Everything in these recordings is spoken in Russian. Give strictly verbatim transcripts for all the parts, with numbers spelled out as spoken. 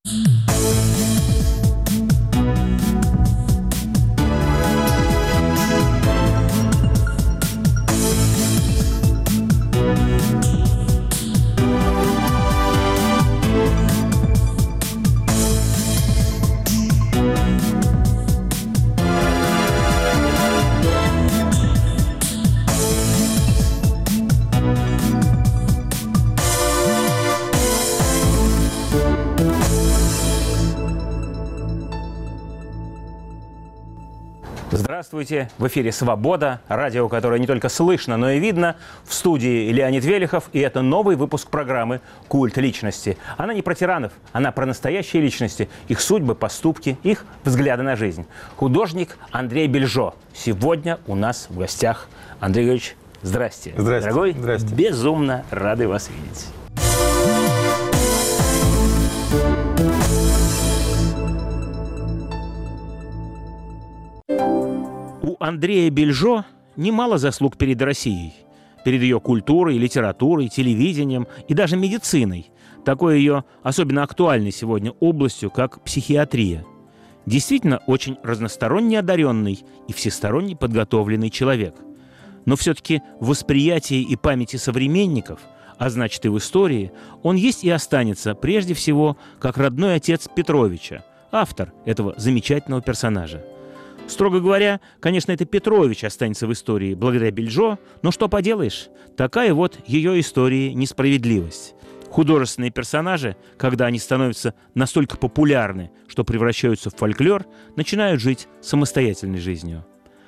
Здравствуйте! В эфире «Свобода», радио, которое не только слышно, но и видно. В студии Леонид Велихов, и это новый выпуск программы «Культ личности». Она не про тиранов, она про настоящие личности, их судьбы, поступки, их взгляды на жизнь. Художник Андрей Бельжо сегодня у нас в гостях. Андрей Григорьевич, здрасте. Здрасте. Дорогой, здрасте. Безумно рады вас видеть. У Андрея Бельжо немало заслуг перед Россией, перед ее культурой, литературой, телевидением и даже медициной, такой ее особенно актуальной сегодня областью, как психиатрия. Действительно, очень разносторонне одаренный и всесторонне подготовленный человек. Но все-таки в восприятии и памяти современников, а значит и в истории, он есть и останется прежде всего как родной отец Петровича, автор этого замечательного персонажа. Строго говоря, конечно, это Петрович останется в истории благодаря Бельжо, но что поделаешь, такая вот ее истории несправедливость. Художественные персонажи, когда они становятся настолько популярны, что превращаются в фольклор, начинают жить самостоятельной жизнью.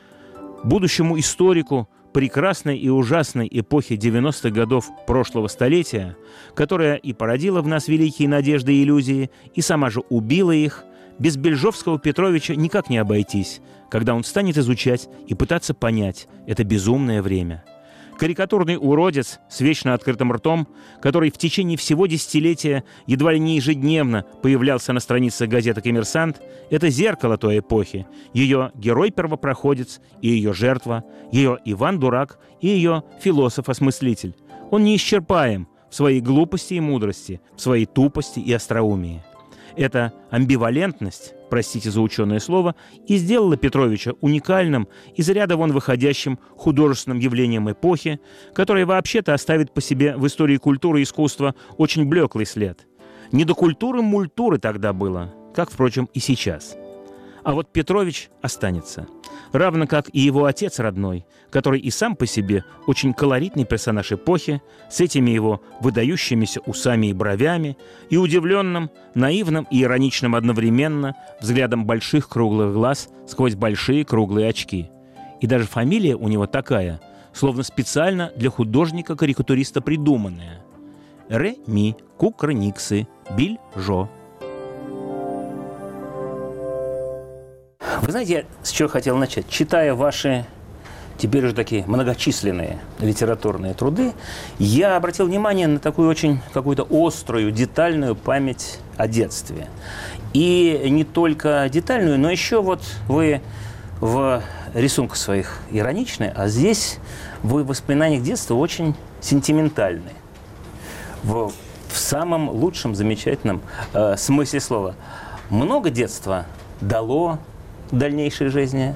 Будущему историку прекрасной и ужасной эпохи девяностых годов прошлого столетия, которая и породила в нас великие надежды и иллюзии, и сама же убила их, без бельжовского Петровича никак не обойтись, когда он станет изучать и пытаться понять это безумное время. Карикатурный уродец с вечно открытым ртом, который в течение всего десятилетия едва ли не ежедневно появлялся на страницах газеты «Коммерсант», это зеркало той эпохи, ее герой-первопроходец и ее жертва, ее Иван-дурак и ее философ-осмыслитель. Он неисчерпаем в своей глупости и мудрости, в своей тупости и остроумии. Эта амбивалентность, простите за ученое слово, и сделала Петровича уникальным, из ряда вон выходящим художественным явлением эпохи, которое вообще-то оставит по себе в истории культуры и искусства очень блеклый след. Не до культуры мультуры тогда было, как, впрочем, и сейчас. А вот Петрович останется. Равно как и его отец родной, который и сам по себе очень колоритный персонаж эпохи, с этими его выдающимися усами и бровями, и удивленным, наивным и ироничным одновременно взглядом больших круглых глаз сквозь большие круглые очки. И даже фамилия у него такая, словно специально для художника-карикатуриста придуманная. Ре-ми Кукрыниксы Бельжо. Вы знаете, я с чего хотел начать? Читая ваши, теперь уже такие многочисленные литературные труды, я обратил внимание на такую очень какую-то острую, детальную память о детстве. И не только детальную, но еще вот вы в рисунках своих ироничны, а здесь вы в воспоминаниях детства очень сентиментальны. В, в самом лучшем, замечательном э, смысле слова. Много детства дало дальнейшей жизни?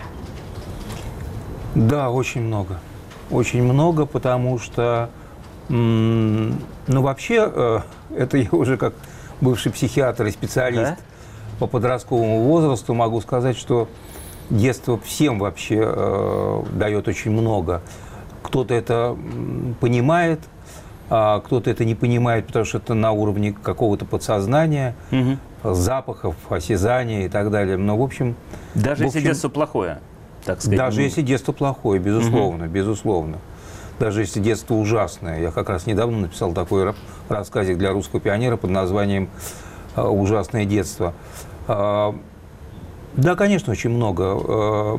Да, очень много. Очень много, потому что, ну, вообще, это я уже как бывший психиатр и специалист да? по подростковому возрасту могу сказать, что детство всем вообще э, дает очень много. Кто-то это понимает, а кто-то это не понимает, потому что это на уровне какого-то подсознания, угу. запахов, осязания и так далее. Но, в общем... Даже в если общем, детство плохое, так сказать. Даже ну... если детство плохое, безусловно, угу. безусловно. Даже если детство ужасное. Я как раз недавно написал такой рассказик для русского пионера под названием «Ужасное детство». Да, конечно, очень много.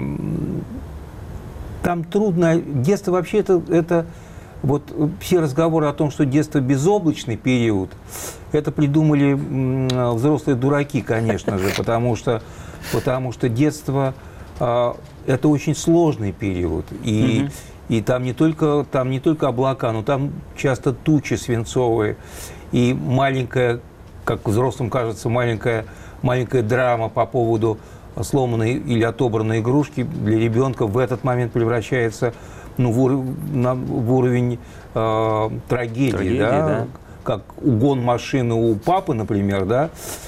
Там трудно... Детство вообще это... это вот все разговоры о том, что детство безоблачный период, это придумали взрослые дураки, конечно же, потому что, потому что детство э, это очень сложный период. И, mm-hmm. и там, не только, там не только облака, но там часто тучи свинцовые. И маленькая как взрослым кажется, маленькая, маленькая драма по поводу сломанной или отобранной игрушки, для ребенка в этот момент превращается ну, в, ур на, в уровень э, трагедии, трагедии да? Да. Как угон машины у папы, например, да?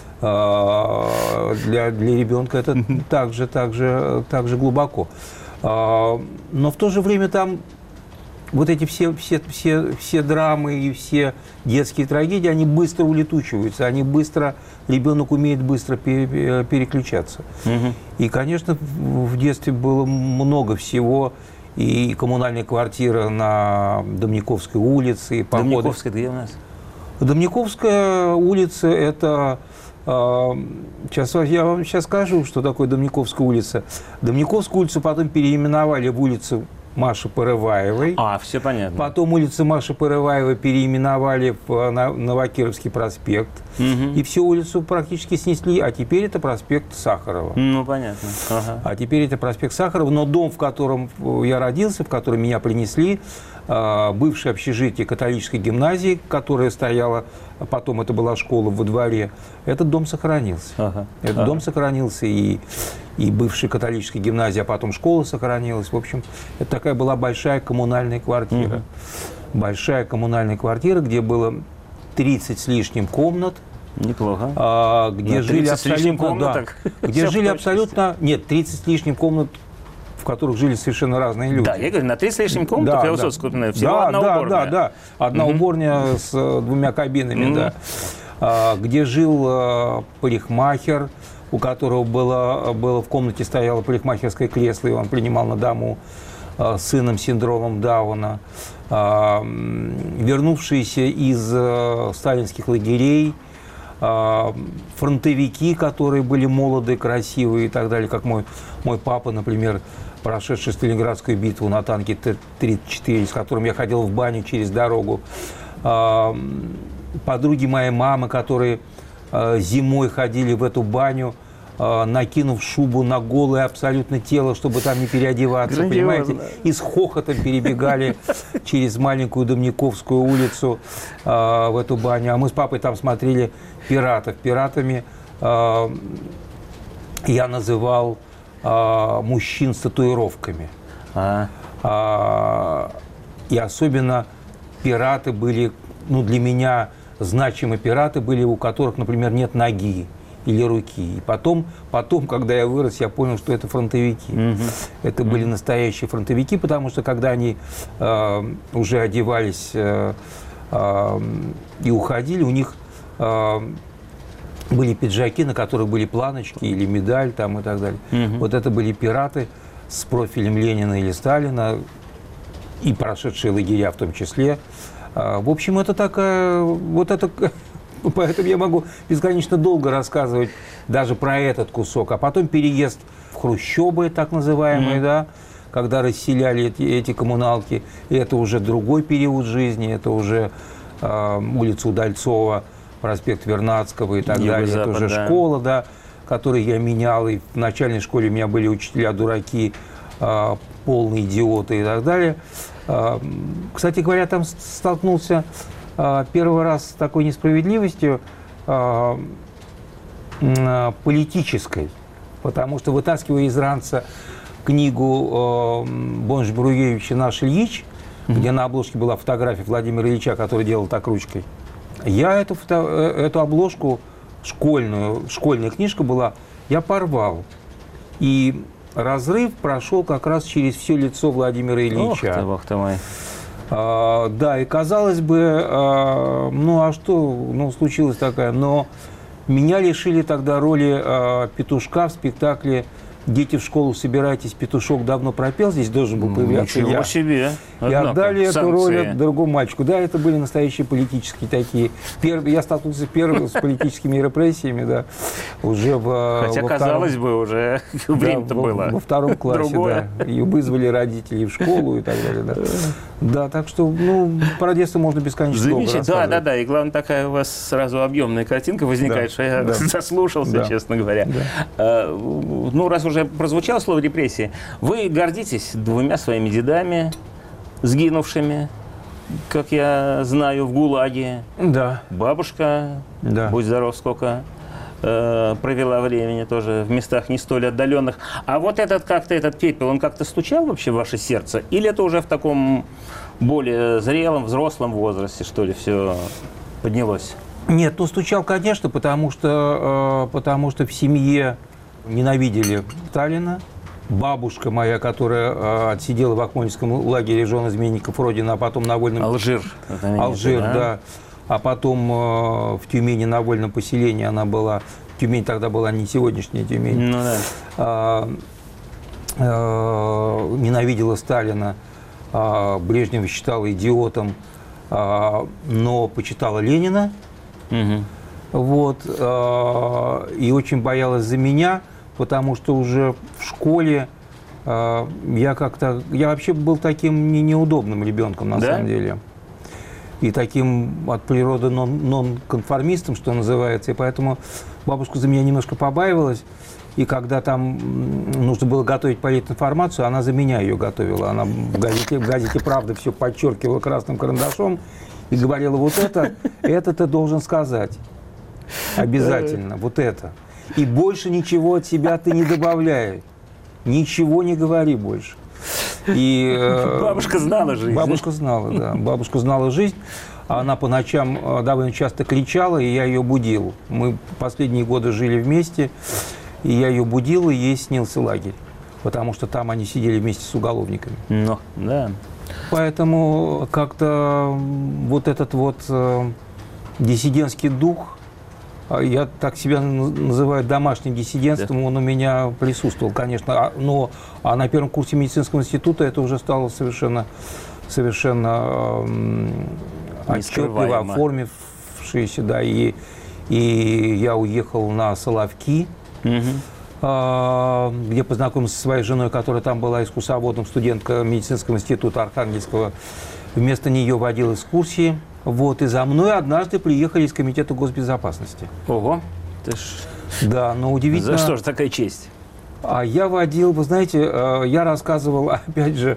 э, для, для ребенка это также, также, также глубоко. Э, но в то же время там вот эти все, все, все, все драмы и все детские трагедии, они быстро улетучиваются, они быстро, ребенок умеет быстро пере, переключаться. Угу. И, конечно, в детстве было много всего, и коммунальная квартира на Домниковской улице. И походы. Домниковская где у нас? Домниковская улица – это… Сейчас, я вам сейчас скажу, что такое Домниковская улица. Домниковскую улицу потом переименовали в улицу Маши Порываевой. А, все понятно. Потом улицу Маши Порываевой переименовали в Новокировский проспект. Угу. И всю улицу практически снесли. А теперь это проспект Сахарова. Ну, понятно. Ага. А теперь это проспект Сахарова. Но дом, в котором я родился, в котором меня принесли, бывшее общежитие католической гимназии, которая стояла, потом это была школа во дворе, этот дом сохранился. Ага. Этот ага. дом сохранился, и, и бывшая католическая гимназия, а потом школа сохранилась. В общем, это такая была большая коммунальная квартира. Угу. Большая коммунальная квартира, где было тридцать с лишним комнат. Неплохо. А, где жили абсолютно, да, где жили абсолютно, нет, тридцать с лишним комнат, в которых жили совершенно разные люди. Да, я говорю, на тридцать с лишним комнат, да, я Высоцкую, да. всего да, одна да, уборная. Да, да, одна угу. уборня с двумя кабинами, угу. да. А, где жил а, парикмахер, у которого было, было в комнате стояло парикмахерское кресло, и он принимал на дому а, с сыном с синдромом Дауна. А, вернувшиеся из а, сталинских лагерей, фронтовики, которые были молодые, красивые и так далее, как мой, мой папа, например, прошедший Сталинградскую битву на танке Т тридцать четыре, с которым я ходил в баню через дорогу. Подруги моей мамы, которые зимой ходили в эту баню, накинув шубу на голое абсолютно тело, чтобы там не переодеваться, понимаете, и с хохотом перебегали через маленькую Домниковскую улицу в эту баню. А мы с папой там смотрели пиратов. Пиратами я называл мужчин с татуировками. А. И особенно пираты были, ну, для меня значимые пираты были, у которых, например, нет ноги или руки. И потом, потом, когда я вырос, я понял, что это фронтовики. Mm-hmm. Это mm-hmm. были настоящие фронтовики, потому что когда они э, уже одевались э, э, и уходили, у них э, были пиджаки, на которых были планочки или медаль там, и так далее. Mm-hmm. Вот это были пираты с профилем Ленина или Сталина, и прошедшие лагеря в том числе. Э, в общем, это такая... Вот это... Поэтому я могу бесконечно долго рассказывать даже про этот кусок. А потом переезд в хрущёбы, так называемые, mm-hmm. да, когда расселяли эти, эти коммуналки. И это уже другой период жизни, это уже э, улица Удальцова, проспект Вернадского и так Юго-Запад, далее. Это уже да. школа, да, которую я менял. И в начальной школе у меня были учителя-дураки, э, полные идиоты и так далее. Э, кстати говоря, там столкнулся... Первый раз с такой несправедливостью э, э, политической, потому что, вытаскивая из ранца книгу э, Бонч-Бруевича «Наш Ильич», mm-hmm. где на обложке была фотография Владимира Ильича, который делал так ручкой, я эту, фото, эту обложку школьную, школьная книжка была, я порвал. И разрыв прошел как раз через все лицо Владимира Ильича. Ох ты, бог ты мой. А, да, и казалось бы, а, ну а что, ну случилась такая, но меня лишили тогда роли а, петушка в спектакле «Дети в школу собирайтесь, петушок давно пропел», здесь должен был появляться Ничего я. себе. И отдали эту роль другому мальчику. Да, это были настоящие политические такие. Перв... Я столкнулся первым с политическими репрессиями, да, уже в Хотя, во казалось втором... бы, уже время-то да, было. Во втором классе, другое. да. И вызвали родителей в школу и так далее, да. Да, так что, ну, про детство можно бесконечно долго рассказывать. Да, да, да. И главное, такая у вас сразу объемная картинка возникает, да, что я да. заслушался, да. честно говоря. Да. А, ну, раз уже прозвучало слово «репрессии», вы гордитесь двумя своими дедами, сгинувшими, как я знаю, в ГУЛАГе. Да. Бабушка, Да. будь здоров, сколько э, провела времени тоже в местах не столь отдаленных. А вот этот как-то, этот пепел, он как-то стучал вообще в ваше сердце? Или это уже в таком более зрелом, взрослом возрасте, что ли, все поднялось? Нет, ну стучал, конечно, потому что, э, потому что в семье ненавидели Сталина. Бабушка моя, которая э, отсидела в Акмолинском лагере жен изменников Родины, а потом на вольном... Алжир. Алжир, да? да. А потом э, в Тюмени на вольном поселении она была... Тюмень тогда была не сегодняшняя Тюмень. Ну да. Э, э, ненавидела Сталина. Э, Брежнева считала идиотом, э, но почитала Ленина. Угу. Вот, э, и очень боялась за меня, потому что уже в школе э, я как-то... Я вообще был таким не, неудобным ребенком, на да? самом деле. И таким от природы нон, нон-конформистом, что называется. И поэтому бабушка за меня немножко побаивалась. И когда там нужно было готовить политинформацию, она за меня ее готовила. Она в газете, в газете «Правда» все подчеркивала красным карандашом и говорила: вот это, это ты должен сказать. Обязательно, вот это. И больше ничего от себя ты не добавляй. Ничего не говори больше. И, э, бабушка знала жизнь. Бабушка знала, да. Бабушка знала жизнь. Она по ночам довольно часто кричала, и я ее будил. Мы последние годы жили вместе, и я ее будил, и ей снился лагерь. Потому что там они сидели вместе с уголовниками. Ну, да. Поэтому как-то вот этот вот э, диссидентский дух, я так себя называю домашним диссидентством, да. Он у меня присутствовал, конечно. Но а на первом курсе медицинского института это уже стало совершенно, совершенно э, отчетливо оформившееся. Да, и, и я уехал на Соловки, угу. э, где познакомился со своей женой, которая там была экскурсоводом, студентка медицинского института Архангельского. Вместо нее водил экскурсии. Вот, и за мной однажды приехали из Комитета госбезопасности. Ого, ты ж... Да, но удивительно... За что же такая честь? А я водил, вы знаете, я рассказывал, опять же,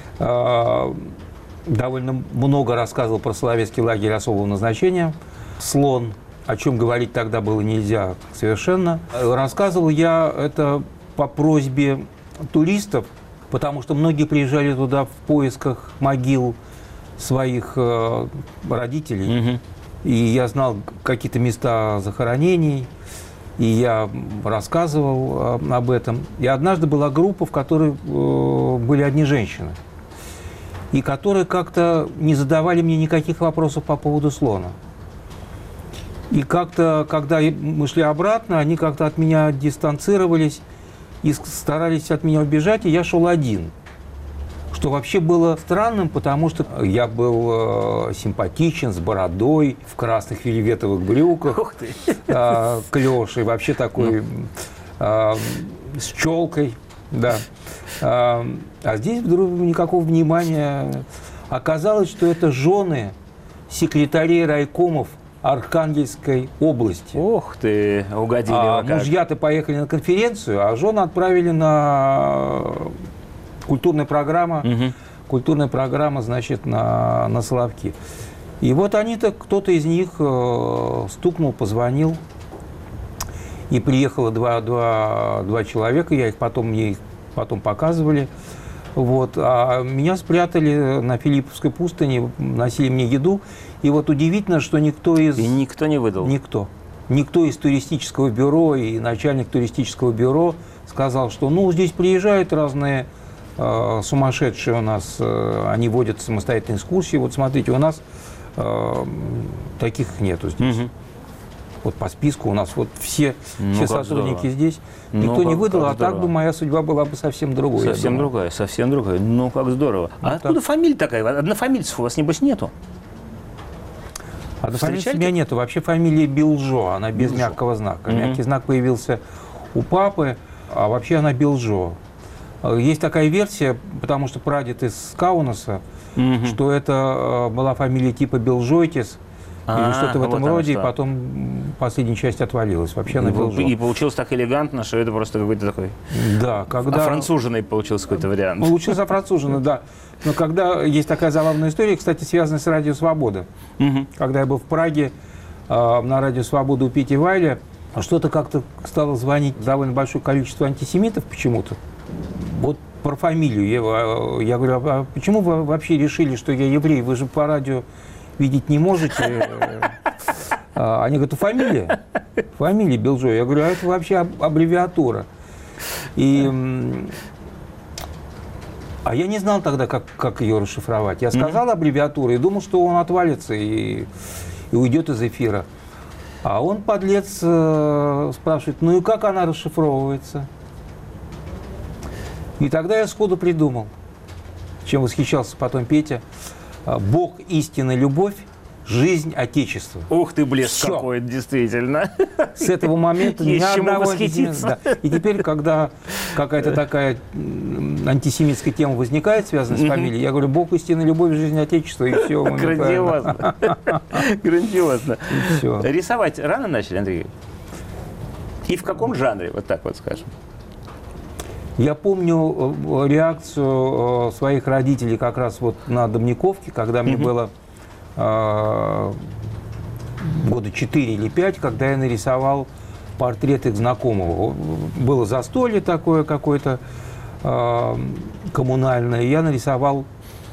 довольно много рассказывал про Соловецкий лагерь особого назначения, «Слон», о чем говорить тогда было нельзя совершенно. Рассказывал я это по просьбе туристов, потому что многие приезжали туда в поисках могил своих э, родителей. Угу. И я знал какие-то места захоронений, и я рассказывал э, об этом. И однажды была группа, в которой э, были одни женщины, и которые как-то не задавали мне никаких вопросов по поводу слона. И как-то, когда мы шли обратно, они как-то от меня дистанцировались и старались от меня убежать, и я шел один. Что вообще было странным, потому что я был э, симпатичен, с бородой, в красных вельветовых брюках, Ух ты. Э, клёшей, вообще такой, э, с челкой, да. Э, а здесь вдруг никакого внимания. Оказалось, что это жены секретарей райкомов Архангельской области. Ух ты, угодили а вы как. Мужья-то поехали на конференцию, а жены отправили на... Культурная программа, угу. культурная программа, значит, на, на Соловки. И вот они-то, кто-то из них э, стукнул, позвонил, и приехало два, два, два человека, я их потом, мне их потом показывали. Вот, а меня спрятали на Филипповской пустыне, носили мне еду. И вот удивительно, что никто из... И никто не выдал? Никто. Никто из туристического бюро и начальник туристического бюро сказал, что ну здесь приезжают разные... сумасшедшие у нас, они водят самостоятельные экскурсии. Вот смотрите, у нас э, таких нету здесь. Угу. Вот по списку у нас вот все, ну, все сотрудники здорово. Здесь. Никто ну, не выдал, а так бы моя судьба была бы совсем другой. Совсем другая, совсем другая. Ну, как здорово. Ну, а откуда так. Фамилия такая? Однофамильцев у вас, небось, нету? Однофамильцев у меня нету. Вообще фамилия Белжо, она без Белжо. Мягкого знака. Угу. Мягкий знак появился у папы, а вообще она Белжо. Есть такая версия, потому что прадед из Каунаса, угу. что это была фамилия типа Белжойтис, или А, что-то в этом вот оно роде, что. и потом последняя часть отвалилась. Вообще она И, Белжо. и получилось так элегантно, что это просто какой-то такой... Да, когда... Офранцуженный получился какой-то вариант. Получился офранцуженный, да. Но когда есть такая забавная история, кстати, связанная с Радио Свобода. Мгм. Когда я был в Праге э, на Радио Свобода у Пети Вайля, что-то как-то стало звонить довольно большое количество антисемитов почему-то. Вот про фамилию. Я, я говорю, а почему вы вообще решили, что я еврей? Вы же по радио видеть не можете. А они говорят, фамилия? Фамилия Белжо. Я говорю, а это вообще аб- аббревиатура. И, м, а я не знал тогда, как, как ее расшифровать. Я сказал аббревиатуру и думал, что он отвалится и, и уйдет из эфира. А он, подлец, э, спрашивает, ну и как она расшифровывается? И тогда я сходу придумал, чем восхищался потом Петя. Бог, истина, любовь, жизнь, отечество. Ух ты, блеск Всё. какой, действительно. С этого момента ни Есть чему одного восхититься. антисемита. Да. И теперь, когда какая-то такая м, антисемитская тема возникает, связанная с фамилией, я говорю, Бог, истина, любовь, жизнь, отечество, и все. Грандиозно. Грандиозно. Все. Рисовать рано начали, Андрей? И в каком жанре, вот так вот скажем? Я помню э, реакцию э, своих родителей как раз вот на Домниковке, когда мне было э, года четыре или пять, когда я нарисовал портрет их знакомого. Было застолье такое какое-то э, коммунальное. Я нарисовал,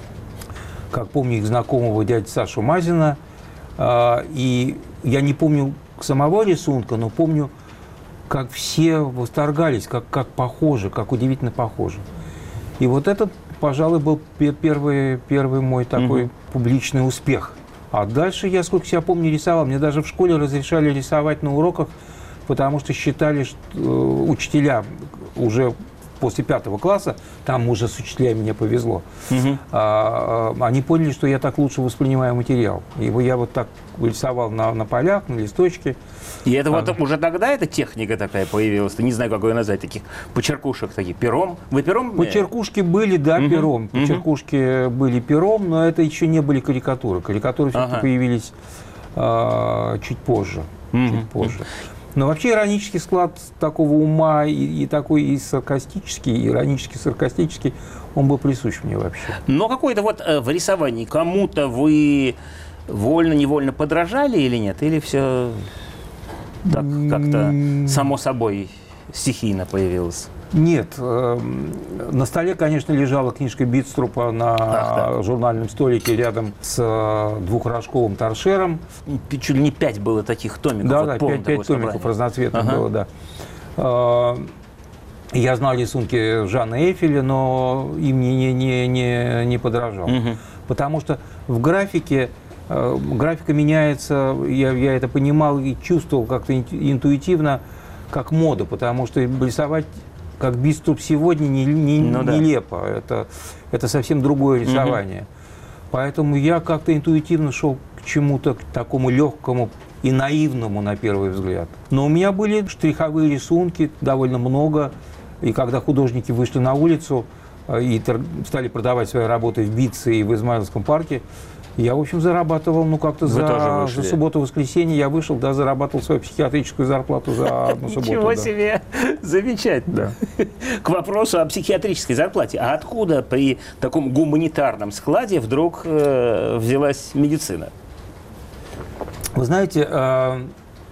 как помню, их знакомого дядю Сашу Мазина. Э, и я не помню самого рисунка, но помню, как все восторгались, как, как похоже, как удивительно похоже. И вот это, пожалуй, был пе- первый, первый мой такой Мгм. публичный успех. А дальше я, сколько себя помню, рисовал. Мне даже в школе разрешали рисовать на уроках, потому что считали, что э, учителя уже после пятого класса, там уже с учителями мне повезло, Мгм. а, а, они поняли, что я так лучше воспринимаю материал. И я вот так рисовал на, на полях, на листочке. И это вот Ага. уже тогда эта техника такая появилась, не знаю, как ее назвать, таких почеркушек, таких, пером. Вы пером? Почеркушки были, да, Мгм, пером. мгм. Почеркушки были пером, но это еще не были карикатуры. Карикатуры все-таки Ага. появились а, чуть позже. Мгм, Чуть позже. Но вообще иронический склад такого ума и, и такой и саркастический, и иронический, саркастический, он был присущ мне вообще. Но какой-то вот э, в рисовании кому-то вы вольно-невольно подражали или нет? Или все так как-то само собой стихийно появилось? Нет, э, на столе, конечно, лежала книжка Битструпа на Ах, журнальном столике рядом с э, двухрожковым торшером. Чуть ли не пять было таких томиков. Да, вот да, помню пять, такое пять томиков собрание. разноцветных Ага. было, да. А, Я знал рисунки Жанна Эйфеля, но им не, не, не, не, не подражал. Мгм. Потому что в графике, э, графика меняется, я, я это понимал и чувствовал как-то ин- интуитивно, как мода, потому что рисовать как Биструп сегодня не, не- Ну да. нелепо. Это, это совсем другое рисование. Поэтому я как-то интуитивно шел к чему-то к такому легкому и наивному на первый взгляд. Но у меня были штриховые рисунки довольно много. И когда художники вышли на улицу э, и тор- стали продавать свои работы в Битце и в Измайловском парке, я, в общем, зарабатывал, ну, как-то Вы тоже за, вышли. за субботу-воскресенье я вышел, да, зарабатывал свою психиатрическую зарплату за одну субботу. Ничего да. себе! Замечательно. К вопросу о психиатрической зарплате. А откуда при таком гуманитарном складе вдруг э, взялась медицина? Вы знаете, э,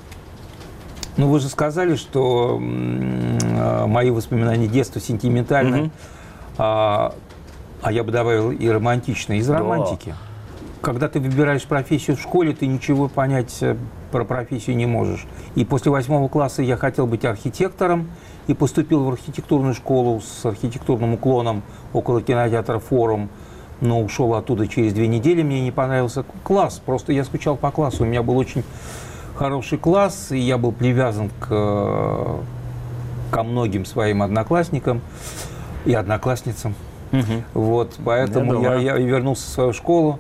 ну, вы же сказали, что м, э, мои воспоминания детства сентиментальны, Мгм. а, а я бы добавил и романтичные, из Да. романтики. Когда ты выбираешь профессию в школе, ты ничего понять э, про профессию не можешь. И после восьмого класса я хотел быть архитектором и поступил в архитектурную школу с архитектурным уклоном около кинотеатра «Форум», но ушел оттуда через две недели. Мне не понравился класс, просто я скучал по классу. У меня был очень хороший класс, и я был привязан к, э, ко многим своим одноклассникам и одноклассницам. Мгм. Вот, поэтому Я я, думаю. я и вернулся в свою школу.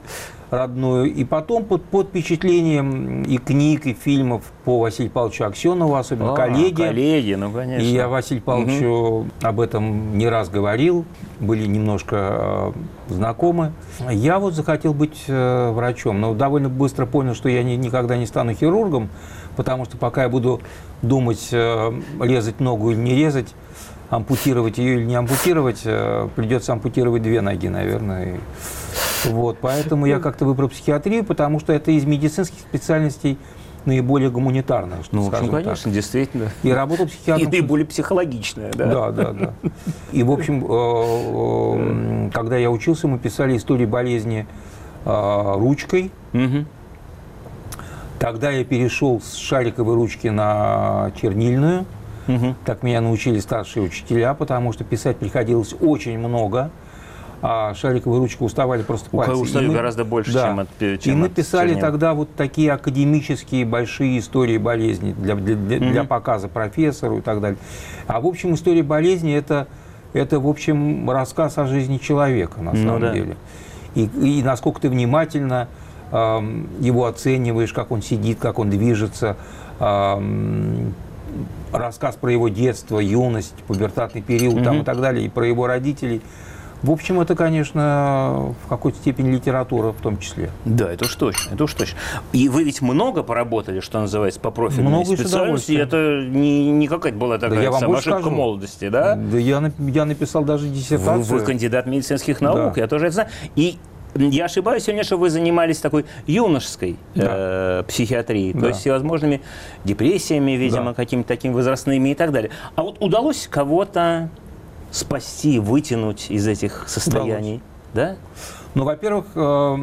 родную. И потом под, под впечатлением и книг, и фильмов по Василию Павловичу Аксенову, особенно а, «Коллеги». «Коллеги», ну, конечно. И я Василию Павловичу угу. об этом не раз говорил, были немножко э, знакомы. Я вот захотел быть э, врачом, но довольно быстро понял, что я ни, никогда не стану хирургом, потому что пока я буду думать, э, резать ногу или не резать, ампутировать ее или не ампутировать, э, придется ампутировать две ноги, наверное. И вот, поэтому я как-то выбрал психиатрию, потому что это из медицинских специальностей наиболее гуманитарная, что, ну, скажем ну, конечно, так. Действительно. И работал психиатром. И наиболее психологичная, да. Да, да, да. И, в общем, когда я учился, мы писали истории болезни ручкой. Угу. Тогда я перешел с шариковой ручки на чернильную. Угу. Так меня научили старшие учителя, потому что писать приходилось очень много. А шариковой ручкой уставали просто пальцы. У устали гораздо больше, да. чем от чем И мы от писали чернил. тогда вот такие академические большие истории болезни для, для, для, mm-hmm. для показа профессору и так далее. А в общем, история болезни это, это в общем, рассказ о жизни человека, на самом ну, деле. Да. И, и насколько ты внимательно э, его оцениваешь, как он сидит, как он движется, э, рассказ про его детство, юность, пубертатный период mm-hmm. там, и так далее, и про его родителей. В общем, это, конечно, в какой-то степени литература в том числе. Да, это уж точно, это уж точно. И вы ведь много поработали, что называется, по профильной много специальности. Это не, не какая-то была такая да сама ошибка молодости, да? Да я, я написал даже диссертацию. Вы, вы кандидат медицинских наук, да. Я тоже это знаю. И я ошибаюсь сегодня, что вы занимались такой юношеской да. э, психиатрией, да. То есть всевозможными депрессиями, видимо, да. какими-то такими возрастными и так далее. А вот удалось кого-то спасти, вытянуть из этих состояний, да? Ну, во-первых, по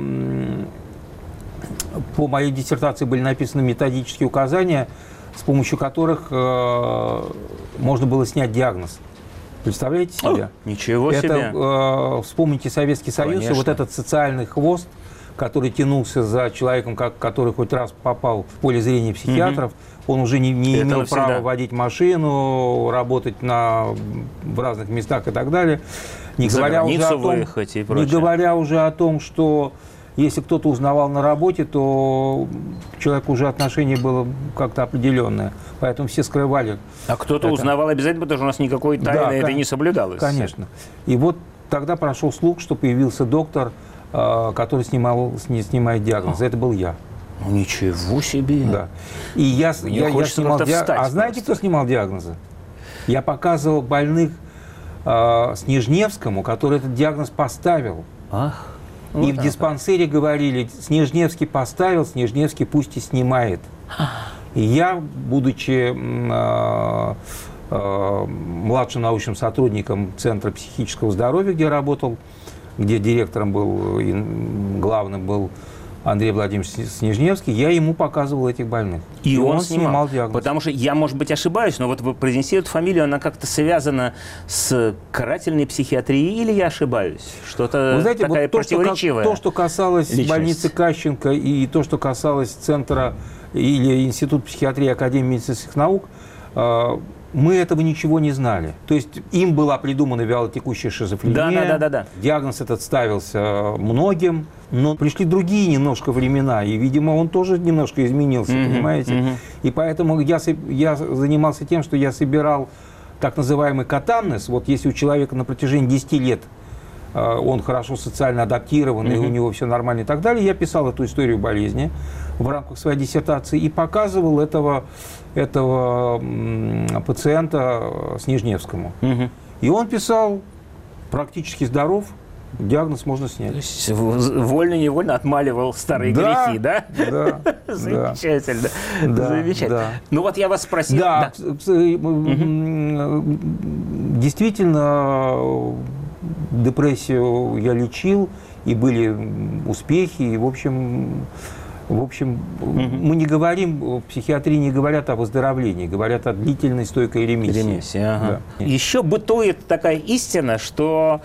моей диссертации были написаны методические указания, с помощью которых можно было снять диагноз. Представляете себе? О, ничего это, себе! Э, вспомните Советский Союз, Конечно. И вот этот социальный хвост, который тянулся за человеком, как, который хоть раз попал в поле зрения психиатров, угу. он уже не, не имел навсегда. Права водить машину, работать на, в разных местах и так далее. Не за говоря, уже о том, выехать и прочее. Не говоря уже о том, что если кто-то узнавал на работе, то у человека уже отношение было как-то определенное. Поэтому все скрывали. А кто-то это. Узнавал обязательно, потому что у нас никакой тайны да, это не соблюдалось. Конечно. И вот тогда прошел слух, что появился доктор, который снимал, снимает диагноз. Это был я. Ну, ничего себе. Да. И я, я, я снимал диагноз. А знаете, кто снимал диагнозы? Я показывал больных э, Снежневскому, который этот диагноз поставил. Ах. И вот в диспансере это. Говорили, Снежневский поставил, Снежневский пусть и снимает. И я, будучи э, э, младшим научным сотрудником Центра психического здоровья, где работал, где директором был, и главным был Андрей Владимирович Снежневский, я ему показывал этих больных. И, и он, он снимал, снимал диагноз. Потому что я, может быть, ошибаюсь, но вот вы произнесли эту фамилию, она как-то связана с карательной психиатрией, или я ошибаюсь? Что-то знаете, такая вот то, противоречивая что, то, что касалось личность. Больницы Кащенко и то, что касалось Центра или Института психиатрии Академии медицинских наук, мы этого ничего не знали. То есть им была придумана вялотекущая шизофрения. Да, да, да, да, да. Диагноз этот ставился многим, но пришли другие немножко времена, и, видимо, он тоже немножко изменился, mm-hmm, понимаете? Mm-hmm. И поэтому я, я занимался тем, что я собирал так называемый катамнез. Вот если у человека на протяжении десяти лет он хорошо социально адаптирован, mm-hmm. и у него все нормально и так далее, я писал эту историю болезни в рамках своей диссертации и показывал этого, этого пациента Снежневскому. Угу. И он писал, практически здоров, диагноз можно снять. То есть вольно-невольно отмаливал старые да, грехи, да? Да. Замечательно. Да, Замечательно. Да. Ну вот я вас спросил. Да, да. Угу. Действительно, депрессию я лечил, и были успехи, и, в общем... В общем, mm-hmm. мы не говорим, в психиатрии не говорят о выздоровлении, говорят о длительной стойкой ремиссии. Ремиссии, ага. Да. Еще бытует такая истина, что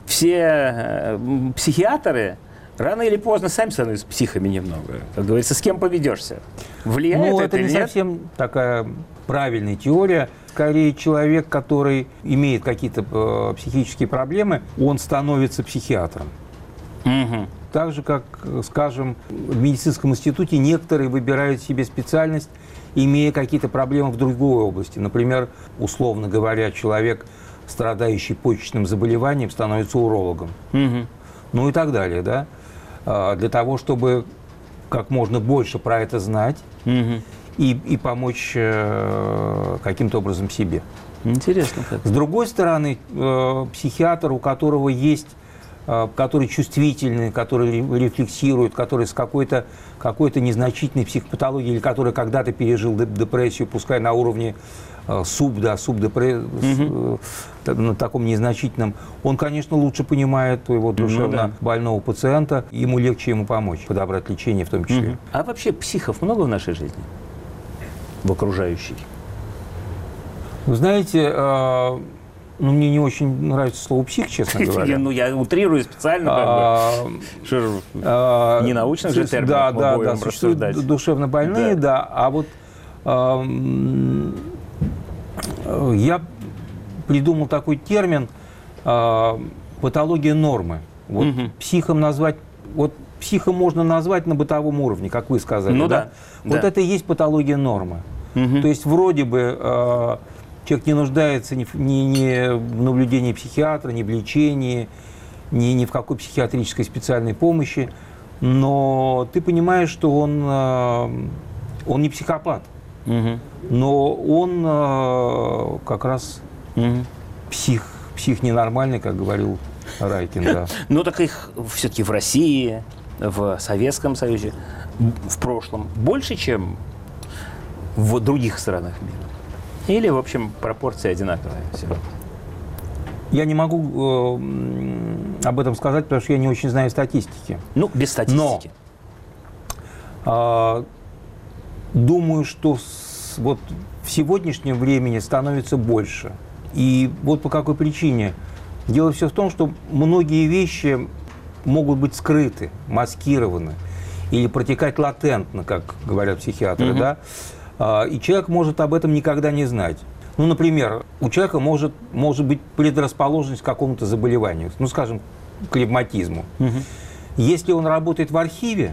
все психиатры рано или поздно сами становятся психами немного. Как говорится, с кем поведешься. Влияет ну, это, это или не нет? совсем такая правильная теория. Скорее, человек, который имеет какие-то э, психические проблемы, он становится психиатром. Угу. так же, как, скажем, в медицинском институте некоторые выбирают себе специальность, имея какие-то проблемы в другой области. Например, условно говоря, человек, страдающий почечным заболеванием, становится урологом. Угу. Ну и так далее, да? Для того, чтобы как можно больше про это знать угу. и, и помочь э, каким-то образом себе. Интересно. Как. С другой стороны, э, психиатр, у которого есть, э, который чувствительный, который рефлексирует, который с какой-то какой-то незначительной психопатологией, или который когда-то пережил депрессию, пускай на уровне э, суб, да, субдепрессии, угу. э, на таком незначительном, он, конечно, лучше понимает твоего душевно ну, да. больного пациента, ему легче ему помочь, подобрать лечение в том числе. Угу. А вообще психов много в нашей жизни? В окружающей? Вы знаете, э, ну, мне не очень нравится слово «псих», честно говоря. Ну, я утрирую специально, как бы. Что же, не научных же терминов мы будем рассуждать. Душевно больные, да. А вот я придумал такой термин «патология нормы». Вот психом назвать, вот психом можно назвать на бытовом уровне, как вы сказали. Ну да. Вот это и есть патология нормы. То есть вроде бы человек не нуждается ни, ни, ни в наблюдении психиатра, ни в лечении, ни, ни в какой психиатрической специальной помощи, но ты понимаешь, что он, он не психопат, угу. но он как раз угу. псих, псих ненормальный, как говорил Райкин. Да. Ну так их все-таки в России, в Советском Союзе, в прошлом больше, чем в других странах мира? Или, в общем, пропорция одинаковая? Все. Я не могу э, об этом сказать, потому что я не очень знаю статистики. Ну, без статистики. Но э, думаю, что с, вот в сегодняшнем времени становится больше. И вот по какой причине. Дело все в том, что многие вещи могут быть скрыты, маскированы или протекать латентно, как говорят психиатры, угу. да? И человек может об этом никогда не знать. Ну, например, у человека может, может быть предрасположенность к какому-то заболеванию, ну, скажем, к ревматизму. Угу. Если он работает в архиве,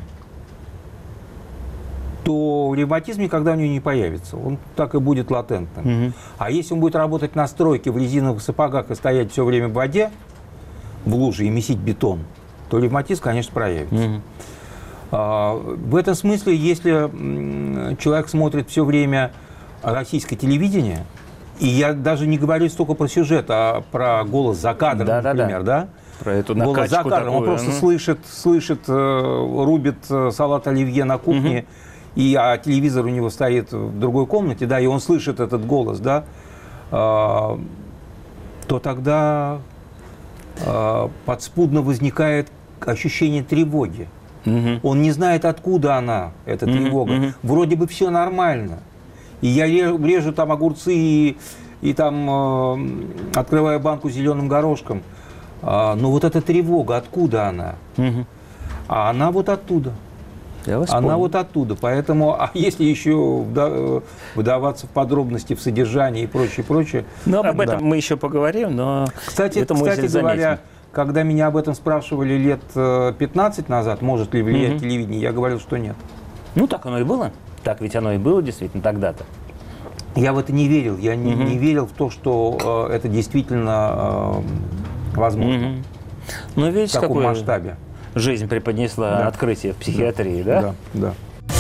то ревматизм никогда у него не появится. Он так и будет латентным. Угу. А если он будет работать на стройке в резиновых сапогах и стоять все время в воде, в луже и месить бетон, то ревматизм, конечно, проявится. Угу. В этом смысле, если человек смотрит все время российское телевидение, и я даже не говорю столько про сюжет, а про голос за кадром, да, например, да? да? Про эту голос за кадром, такую, он просто ну... слышит, слышит, рубит салат оливье на кухне, угу. и а телевизор у него стоит в другой комнате, да, и он слышит этот голос, да, то тогда подспудно возникает ощущение тревоги. Uh-huh. Он не знает, откуда она, эта uh-huh. тревога. Uh-huh. Вроде бы все нормально. И я режу там огурцы и, и там э, открываю банку с зеленым горошком. А, но вот эта тревога, откуда она? Uh-huh. А она вот оттуда. Я вас она помню. вот оттуда. Поэтому, а если еще выдаваться в подробности, в содержании и прочее, прочее. Но об этом да. мы еще поговорим, но кстати, это кстати говоря, когда меня об этом спрашивали лет пятнадцать назад, может ли влиять mm-hmm. телевидение, я говорил, что нет. Ну, так оно и было. Так ведь оно и было действительно тогда-то. Я в это не верил. Я mm-hmm. не, не верил в то, что э, это действительно э, возможно. Mm-hmm. Ну, видите, в таком какой масштабе. Жизнь преподнесла да. открытие в психиатрии, да? Да, да.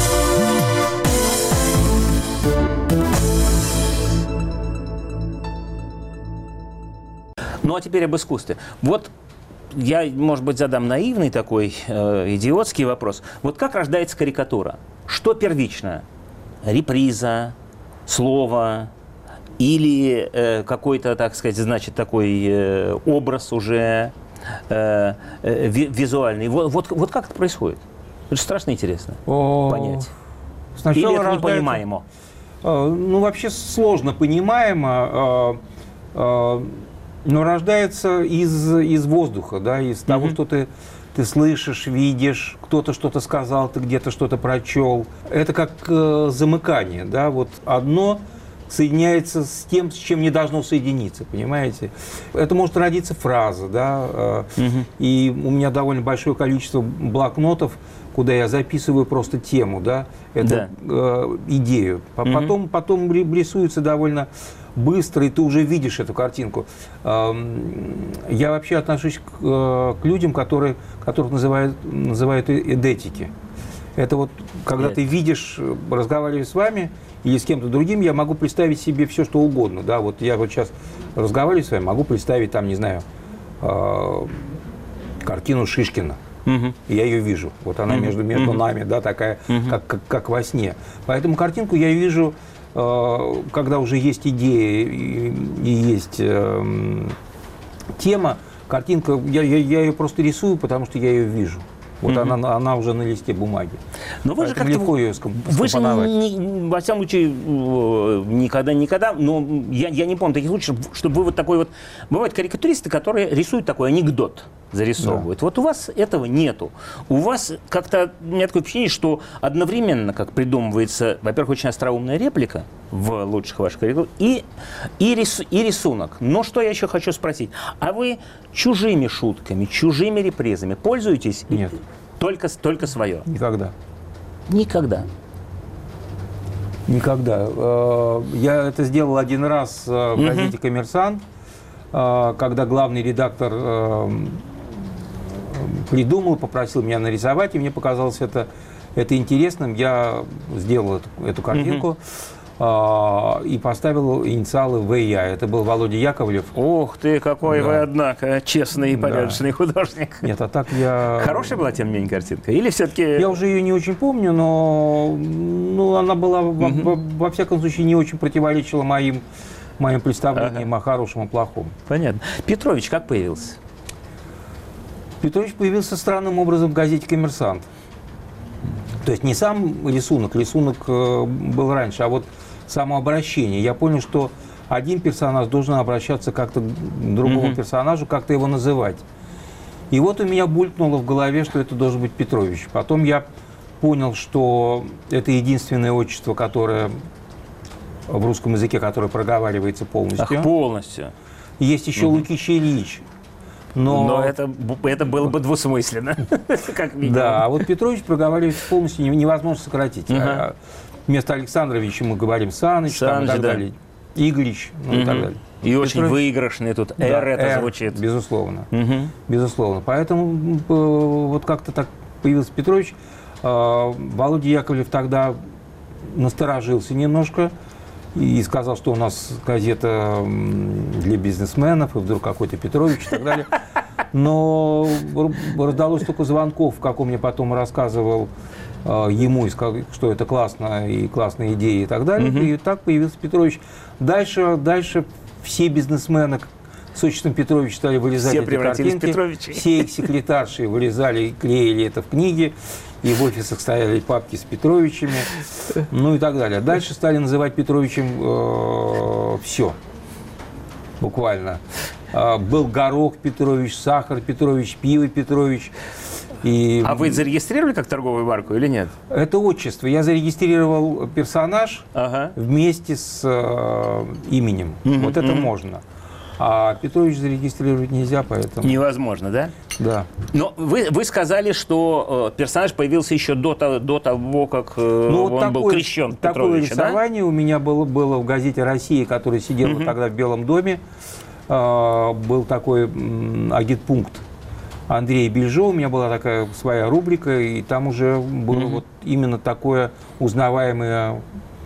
Ну, а теперь об искусстве. Вот я, может быть, задам наивный такой э, идиотский вопрос. Вот как рождается карикатура? Что первично? Реприза, слово или э, какой-то, так сказать, значит, такой э, образ уже э, э, визуальный? Вот, вот, вот как это происходит? Это же страшно интересно О, понять. Сначала или это рождается, непонимаемо? Э, ну, вообще сложно понимаемо. Э, э, Но рождается из, из воздуха, да, из mm-hmm. того, что ты, ты слышишь, видишь, кто-то что-то сказал, ты где-то что-то прочел. Это как э, замыкание, да, вот одно соединяется с тем, с чем не должно соединиться, понимаете? Это может родиться фраза, да, угу. И у меня довольно большое количество блокнотов, куда я записываю просто тему, да, эту да. Э, идею. Угу. Потом, потом рисуется довольно быстро, и ты уже видишь эту картинку. Э, я вообще отношусь к, э, к людям, которые, которых называют, называют эдетики. Это вот, когда Нет. ты видишь, разговаривая с вами или с кем-то другим, я могу представить себе все, что угодно. Да? Вот я вот сейчас разговариваю с вами, могу представить, там, не знаю, э, картину Шишкина. Угу. Я ее вижу. Вот она угу. между, между угу. нами, да, такая, угу. как, как, как во сне. Поэтому картинку я вижу, э, когда уже есть идея и, и есть э, тема. Картинка, я, я, я ее просто рисую, потому что я ее вижу. Вот mm-hmm. она, она уже на листе бумаги. Но вы же как-то легко ее скомпоновать. Вы же, не, во всяком случае, никогда-никогда, но я, я не помню таких случаев, чтобы вы вот такой вот... Бывают карикатуристы, которые рисуют такой анекдот, зарисовывают. Да. Вот у вас этого нету. У вас как-то, у меня такое впечатление, что одновременно, как придумывается, во-первых, очень остроумная реплика в лучших ваших карикатурах, и, и, рис, и рисунок. Но что я еще хочу спросить? А вы чужими шутками, чужими репризами пользуетесь? Нет. Только, только свое? Никогда. Никогда? Никогда. Я это сделал один раз в газете «Коммерсант», когда главный редактор придумал, попросил меня нарисовать, и мне показалось это, это интересным. Я сделал эту, эту картинку. Uh, и поставил инициалы В Я. Это был Володя Яковлев. Ух ты, какой да. вы, однако, честный и порядочный да. художник. Нет, а так я... Хорошая была, тем не менее, картинка? Или все-таки... Я уже ее не очень помню, но ну, она была, uh-huh. во, во всяком случае, не очень противоречила моим, моим представлениям uh-huh. о хорошем и плохом. Понятно. Петрович как появился? Петрович появился странным образом в газете «Коммерсант». То есть не сам рисунок, рисунок э, был раньше, а вот само обращение. Я понял, что один персонаж должен обращаться как-то к другому mm-hmm. персонажу, как-то его называть. И вот у меня булькнуло в голове, что это должен быть Петрович. Потом я понял, что это единственное отчество, которое в русском языке, которое проговаривается полностью. Ах, полностью. Есть еще mm-hmm. Лукич Ильич. Но, Но это, это было бы двусмысленно, как минимум. Да, а вот Петрович проговаривается полностью, невозможно сократить. Угу. А вместо Александровича мы говорим Саныч, там, и так да. далее. Игорич, ну, угу. и так далее. И Петрович, очень выигрышный тут «Р» да, это звучит. Безусловно, угу. безусловно. Поэтому вот как-то так появился Петрович. Володя Яковлев тогда насторожился немножко и сказал, что у нас газета для бизнесменов, и вдруг какой-то Петрович и так далее. Но раздалось только звонков, как он мне потом рассказывал ему, и сказал, что это классно, и классные идеи и так далее. Угу. И так появился Петрович. Дальше, дальше все бизнесмены с отчеством Петрович стали вырезать все эти картинки. Все их секретарши вырезали и клеили это в книги. И в офисах стояли папки с Петровичами, ну и так далее. Дальше стали называть Петровичем э, все, буквально. Э, был горох Петрович, сахар Петрович, пиво Петрович. И... А вы зарегистрировали как торговую марку или нет? Это отчество. Я зарегистрировал персонаж ага. вместе с э, именем. Mm-hmm. Вот это mm-hmm. можно. А Петрович зарегистрировать нельзя, поэтому... Невозможно, да? Да. Но вы, вы сказали, что э, персонаж появился еще до, до того, как э, ну, вот он такое, был крещен Петровича, такое рисование да? у меня было, было в газете «Россия», которая сидела угу. тогда в Белом доме. Э, был такой э, агитпункт Андрея Бельжо. У меня была такая своя рубрика, и там уже было угу. вот именно такое узнаваемое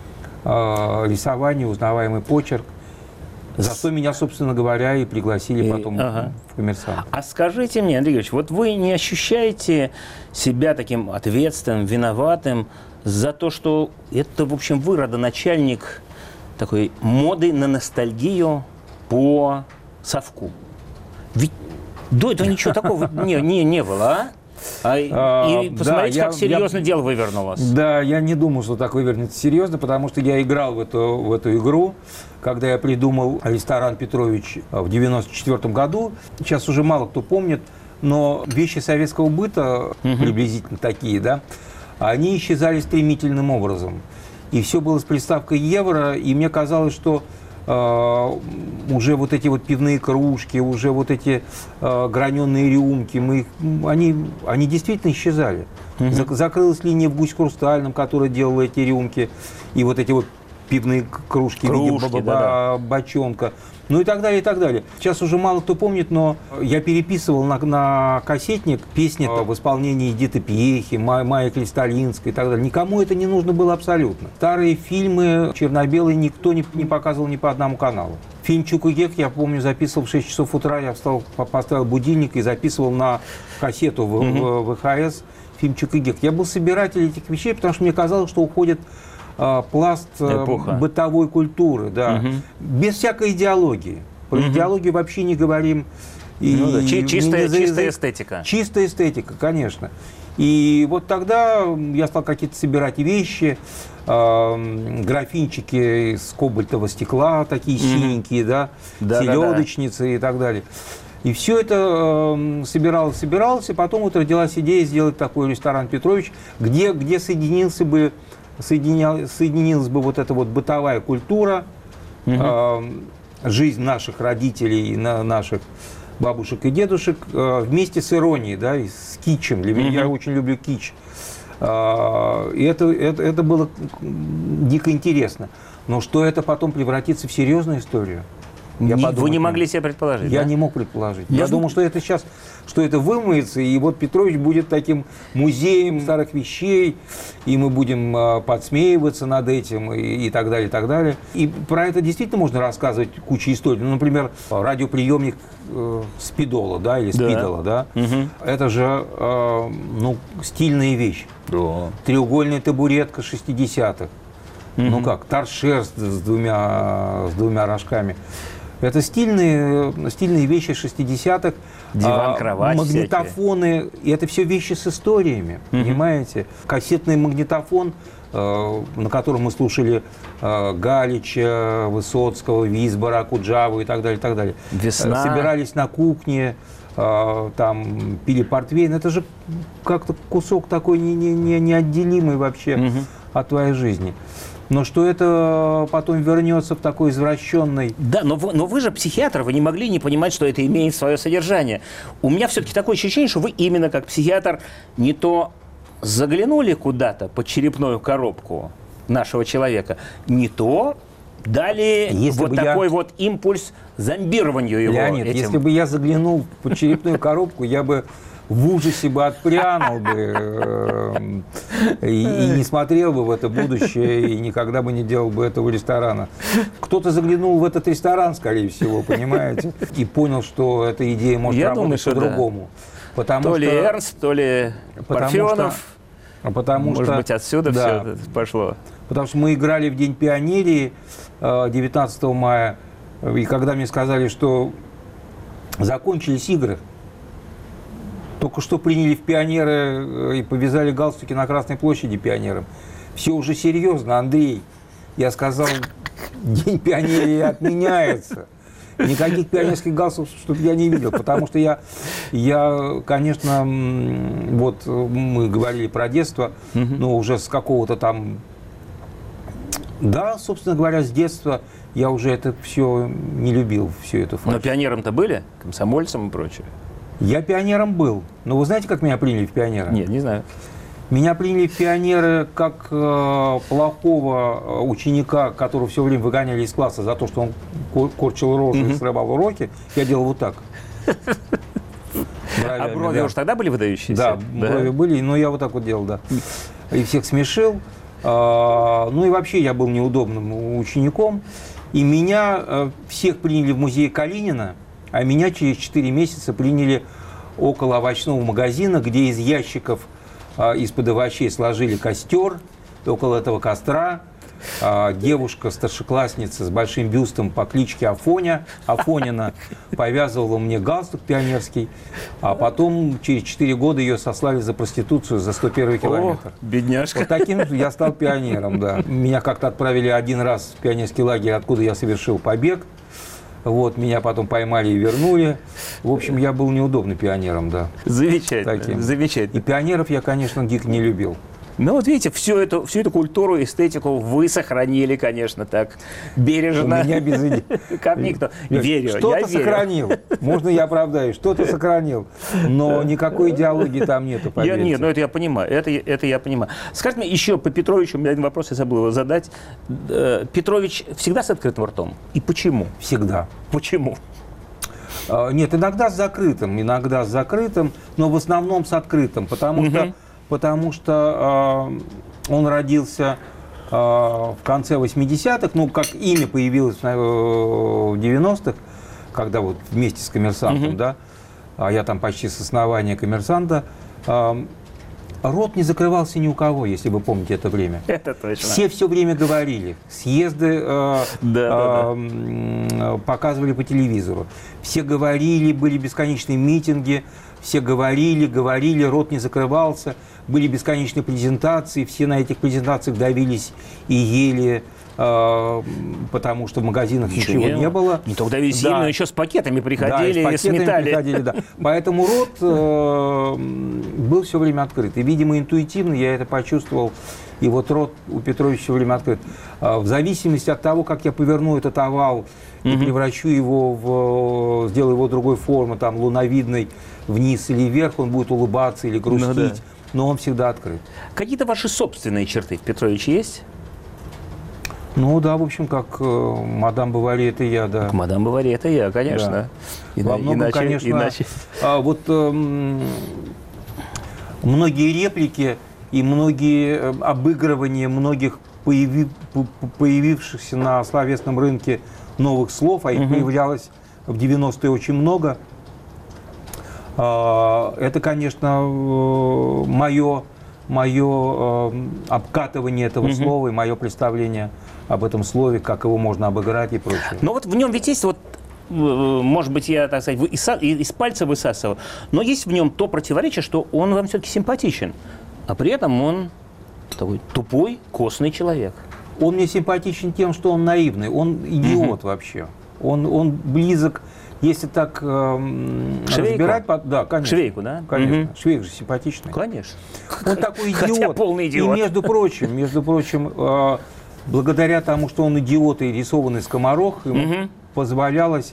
э, рисование, узнаваемый почерк. За что меня, собственно говоря, и пригласили потом ага. в «Коммерсант». А скажите мне, Андрей Григорьевич, вот вы не ощущаете себя таким ответственным, виноватым за то, что это, в общем, вы родоначальник такой моды на ностальгию по совку? Ведь до этого ничего такого не, не, не было, а? А, а, и посмотрите, да, как я, серьезно я, дело вывернулось. Да, я не думал, что так вывернется серьезно, потому что я играл в эту, в эту игру, когда я придумал ресторан «Петрович» в девяносто четвёртом году. Сейчас уже мало кто помнит, но вещи советского быта, угу. приблизительно такие, да, они исчезали стремительным образом. и все было с приставкой евро, и мне казалось, что э, уже вот эти вот пивные кружки, уже вот эти э, граненые рюмки, мы, они, они действительно исчезали. Mm-hmm. Закрылась линия в «Гусь-Хрустальном», которая делала эти рюмки, и вот эти вот пивные кружки, кружки в виде да, бочонка, ну и так далее, и так далее. Сейчас уже мало кто помнит, но я переписывал на, на кассетник песни в исполнении Эдиты Пьехи, Май, Майи Кристалинской и так далее. Никому это не нужно было абсолютно. Старые фильмы черно-белые никто не, не показывал ни по одному каналу. Фильм «Чук и Гек», я помню, записывал в шесть часов утра, я встал, поставил будильник и записывал на кассету в, mm-hmm. в ВХС фильм «Чук и Гек». Я был собирателем этих вещей, потому что мне казалось, что уходит пласт Эпоха. бытовой культуры, да, угу. без всякой идеологии. Про угу. идеологию вообще не говорим. И, ну, да. Чи- чистая, не, чистая эстетика. Чистая эстетика, конечно. И вот тогда я стал какие-то собирать вещи, э, графинчики из кобальтового стекла, такие угу. синенькие, да, да селедочницы да, да. и так далее. И все это э, собиралось, собиралось, и потом вот родилась идея сделать такой ресторан «Петрович», где, где соединился бы Соединял, соединилась бы вот эта вот бытовая культура, угу. э, жизнь наших родителей, на, наших бабушек и дедушек э, вместе с иронией, да, и с китчем. Для меня, угу. я очень люблю китч. Э, и это, это, это было дико интересно. Но что это потом превратится в серьезную историю? Я не, вы не могли себе предположить? Я да? не мог предположить. Я, я думал, что это сейчас, что это вымоется, и вот Петрович будет таким музеем старых вещей, и мы будем э, подсмеиваться над этим, и, и так далее, и так далее. И про это действительно можно рассказывать кучу историй. Ну, например, радиоприемник э, Спидола, да, или Спидола, да. да? Угу. Это же, э, ну, стильная вещь. Да. Треугольная табуретка шестидесятых. Угу. Ну как, торшер с, с, двумя, с двумя рожками. Это стильные, стильные вещи шестидесятых. Диван, кровать, магнитофоны. Всякие. И это все вещи с историями, mm-hmm. понимаете? Кассетный магнитофон, э, на котором мы слушали э, Галича, Высоцкого, Висбора, Куджаву и так далее, и так далее. Весна. Собирались на кухне, э, там пили портвейн. Это же как-то кусок такой не, не, не, неотделимый вообще mm-hmm. от твоей жизни. Но что это потом вернется в такой извращенный... Да, но вы, но вы же психиатр, вы не могли не понимать, что это имеет свое содержание. У меня все-таки такое ощущение, что вы именно как психиатр не то заглянули куда-то под черепную коробку нашего человека, не то дали если вот такой я... вот импульс зомбированию его. Леонид, этим. Если бы я заглянул под черепную коробку, я бы в ужасе бы отпрянул бы э, и, и не смотрел бы в это будущее, и никогда бы не делал бы этого ресторана. Кто-то заглянул в этот ресторан, скорее всего, понимаете, и понял, что эта идея может Я работать по-другому. Да. То что, ли Эрнст, то ли Парфенов. Что, потому может что, быть, отсюда да, все это пошло. Потому что мы играли в День пионерии девятнадцатого мая, и когда мне сказали, что закончились игры, только что приняли в пионеры и повязали галстуки на Красной площади пионерам. Все уже серьезно, Андрей. Я сказал, День пионерии отменяется. Никаких пионерских галстуков, чтобы я не видел. Потому что я, я конечно, вот мы говорили про детство, угу. но уже с какого-то там... Да, собственно говоря, с детства я уже это все не любил, всю эту фальшь. Но пионером-то были? Комсомольцем и прочее? Я пионером был. Но вы знаете, как меня приняли в пионеры? Нет, не знаю. Меня приняли в пионеры как э, плохого ученика, которого все время выгоняли из класса за то, что он корчил рожи и срывал уроки. Я делал вот так. А брови уж тогда были выдающиеся? Да, брови были, но я вот так вот делал, да. И всех смешил. Ну и вообще я был неудобным учеником. И меня всех приняли в музей Калинина. А меня через четыре месяца приняли около овощного магазина, где из ящиков а, из-под овощей сложили костер. И около этого костра а, девушка, старшеклассница с большим бюстом по кличке Афоня, Афонина, повязывала мне галстук пионерский. А потом через четыре года ее сослали за проституцию за сто первый километр. О, бедняжка. Вот таким я стал пионером, да. Меня как-то отправили один раз в пионерский лагерь, откуда я совершил побег. Вот, меня потом поймали и вернули. В общем, я был неудобным пионером, да. Замечательно, Таким. замечательно. И пионеров я, конечно, дико не любил. Ну, вот видите, всю эту, всю эту культуру, эстетику вы сохранили, конечно, так бережно. У меня без идей. Как никто. Верю, я Что-то верю. сохранил. Можно я оправдаюсь. Что-то сохранил. Но никакой идеологии там нету, Я, поверьте. нет, ну это я понимаю, это, это я понимаю. Скажите мне еще по Петровичу, у меня один вопрос, я забыл его задать. Э, Петрович всегда с открытым ртом? И почему? Всегда. Почему? А, Нет, иногда с закрытым, иногда с закрытым, но в основном с открытым, потому Мгм. что, потому что э, он родился э, в конце восьмидесятых, ну, как имя появилось э, в девяностых, когда вот вместе с «Коммерсантом», Мгм. да, а я там почти с основания «Коммерсанта», э, рот не закрывался ни у кого, если вы помните это время. Это точно. Все все время говорили. Съезды э, Да, э, м, показывали по телевизору. Все говорили, были бесконечные митинги. Все говорили, говорили, рот не закрывался. Были бесконечные презентации. Все на этих презентациях давились и ели, э, потому что в магазинах ничего, не не было. Не только давились, Да. но еще с пакетами Да, приходили, и с пакетами сметали. приходили, да. Поэтому рот э, был все время открыт. И, видимо, интуитивно я это почувствовал. И вот рот у Петровича все время открыт. А, в зависимости от того, как я поверну этот овал и Мгм. превращу его в... сделаю его другой формы, там, луновидной, вниз или вверх, он будет улыбаться или грустить. Ну да. Но он всегда открыт. Какие-то ваши собственные черты в Петровиче есть? Ну да, в общем, как э, мадам Бавари, это я, да. К мадам Бавари, это я, конечно. Ина- Во многом, иначе, конечно, иначе. а, вот эм, многие реплики и многие э, обыгрывания многих появи- п- п- появившихся на словесном рынке новых слов, а их Мгм. появлялось в девяностые очень много, а, это, конечно, мое, мое обкатывание этого Мгм. слова и мое представление об этом слове, как его можно обыграть и прочее. Но вот в нем ведь есть вот, э, может быть, я, так сказать, вы- из, са- из пальца высасываю, но есть в нем то противоречие, что он вам все-таки симпатичен, а при этом он такой тупой, костный человек. Он мне симпатичен тем, что он наивный, он идиот Мгм. вообще. Он, он близок, если так эм, Швейку? разбирать, по- да, конечно. Швейку, да? Конечно. Мгм. Швейк же симпатичный. Конечно. Он такой идиот. Хотя полный идиот. И между прочим, между прочим, э, благодаря тому, что он идиот и рисованный скоморох, ему Мгм. позволялось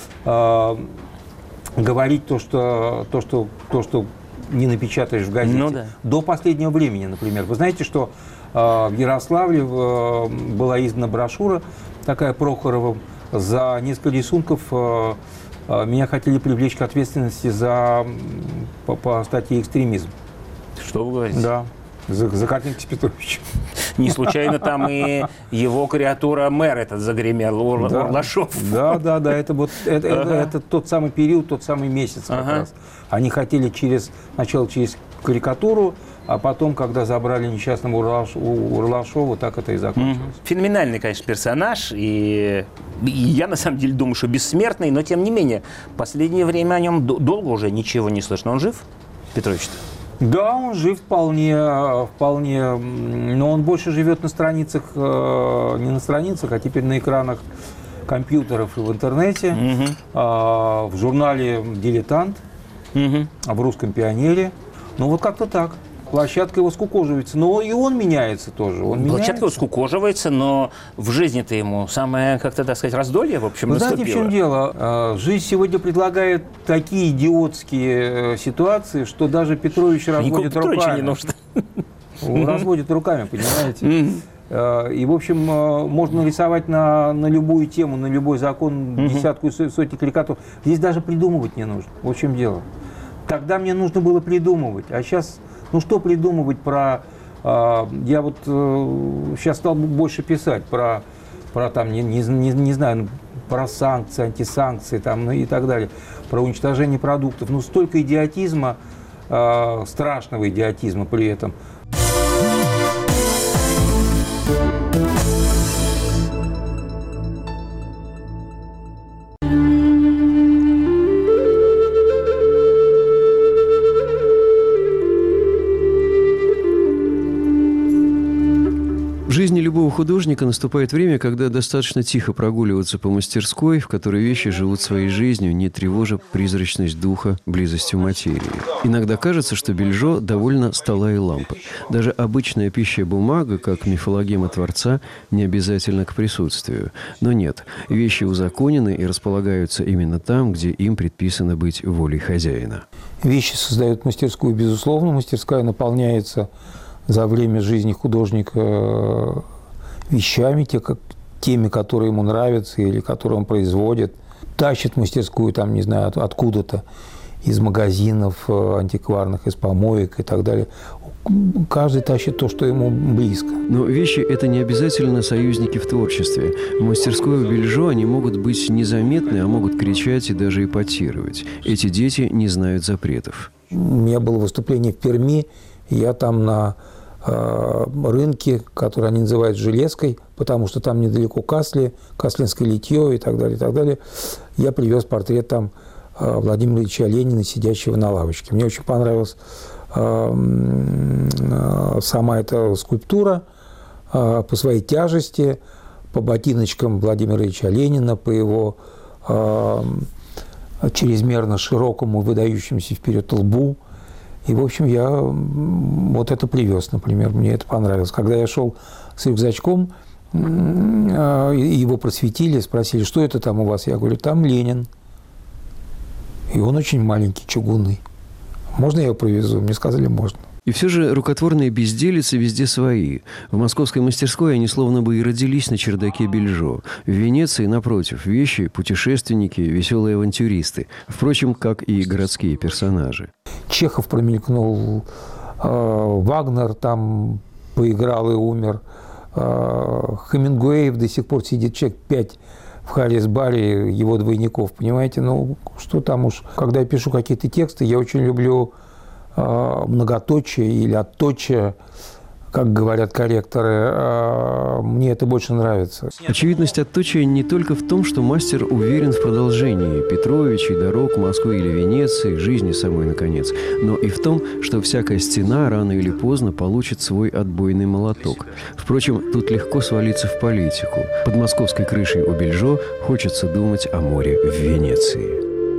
э, говорить то, что, то, что, то, что не напечатаешь в газете. Ну да. До последнего времени, например. Вы знаете, что э, в Ярославле э, была издана брошюра такая Прохоровым. За несколько рисунков э, э, меня хотели привлечь к ответственности за, м, по, по статье «Экстремизм». Что вы говорите? Да, за, за картинки с Петровичем. Не случайно там и его креатура мэр этот загремел, Ур- Да. Урлашов. Да, да, да, это вот это, это- Ага. это тот самый период, тот самый месяц как Ага. раз. Они хотели через сначала через карикатуру, а потом, когда забрали несчастного Урлаш- у Урлашова, так это и закончилось. Мгм. Феноменальный, конечно, персонаж, и, и я на самом деле думаю, что бессмертный, но тем не менее, в последнее время о нем д- долго уже ничего не слышно. Он жив, Петрович-то? Да, он жив вполне, вполне, м, но он больше живет на страницах, э, не на страницах, а теперь на экранах компьютеров и в интернете, Мгм. а, в журнале «Дилетант», Мгм. а в «Русском пионере». Ну вот как-то так. Площадка его скукоживается, но и он меняется тоже. Он Площадка его меняется. скукоживается, но в жизни-то ему самое, как-то, так сказать, раздолье, в общем, Вы знаете, в наступило. чем дело? Э, Жизнь сегодня предлагает такие идиотские э, ситуации, что даже Петрович Никакого разводит Петровича руками. не нужно. Он разводит руками, понимаете? Мгм. Э, И, в общем, э, можно нарисовать на, на любую тему, на любой закон десятку и со- сотни карикатур. Здесь даже придумывать не нужно. Вот в чем дело. Тогда мне нужно было придумывать. А сейчас, ну что придумывать про... э, Я вот сейчас стал больше писать про, про там, не, не, не- не знаю, про санкции, антисанкции там, ну и так далее. Про уничтожение продуктов. Ну столько идиотизма, э, страшного идиотизма при этом. В жизни любого художника художника наступает время, когда достаточно тихо прогуливаться по мастерской, в которой вещи живут своей жизнью, не тревожа призрачность духа близостью материи. Иногда кажется, что Бельжо довольно стола и лампы. Даже обычная пища бумага, как мифологема Творца, не обязательно к присутствию. Но нет, вещи узаконены и располагаются именно там, где им предписано быть волей хозяина. Вещи создают мастерскую, безусловно. Мастерская наполняется за время жизни художника вещами, те, как, теми, которые ему нравятся или которые он производит. Тащит мастерскую, там, не знаю, откуда-то, из магазинов антикварных, из помоек и так далее. Каждый тащит то, что ему близко. Но вещи – это не обязательно союзники в творчестве. В мастерской у Бельжо они могут быть незаметны, а могут кричать и даже эпатировать. Эти дети не знают запретов. У меня было выступление в Перми, и я там на э, рынке, который они называют Железкой, потому что там недалеко Касли, Каслинское литье и так далее, и так далее. Я привез портрет там э, Владимира Ильича Ленина, сидящего на лавочке. Мне очень понравилась э, э, сама эта скульптура э, по своей тяжести, по ботиночкам Владимира Ильича Ленина, по его э, чрезмерно широкому, выдающемуся вперед лбу. И, в общем, я вот это привез, например, мне это понравилось. Когда я шел с рюкзачком, его просветили, спросили, что это там у вас? Я говорю, там Ленин. И он очень маленький, чугунный. Можно я его привезу? Мне сказали, можно. И все же рукотворные безделицы везде свои. В московской мастерской они словно бы и родились на чердаке Бельжо. В Венеции, напротив, вещи, путешественники, веселые авантюристы. Впрочем, как и городские персонажи. Чехов промелькнул, э, Вагнер там поиграл и умер. Э, Хемингуэй до сих пор сидит человек пять в Харрис-баре, его двойников, понимаете? Ну, что там уж. Когда я пишу какие-то тексты, я очень люблю многоточие или отточие, как говорят корректоры, мне это больше нравится. Очевидность отточия не только в том, что мастер уверен в продолжении Петровичей, дорог, Москвы или Венеции, жизни самой, наконец, но и в том, что всякая стена рано или поздно получит свой отбойный молоток. Впрочем, тут легко свалиться в политику. Под московской крышей у Бельжо хочется думать о море в Венеции.